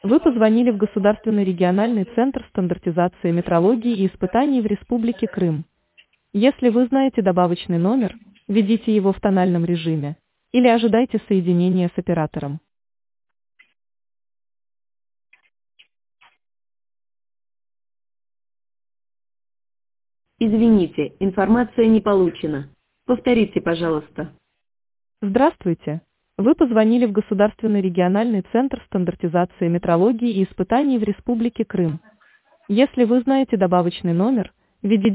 Вы позвонили в Государственный региональный центр стандартизации метрологии и испытаний в Республике Крым. Если вы знаете добавочный номер, введите его в тональном режиме или ожидайте соединения с оператором. Извините, информация не получена. Повторите, пожалуйста. Здравствуйте. Вы позвонили в Государственный региональный центр стандартизации метрологии и испытаний в Республике Крым. Если вы знаете добавочный номер, введите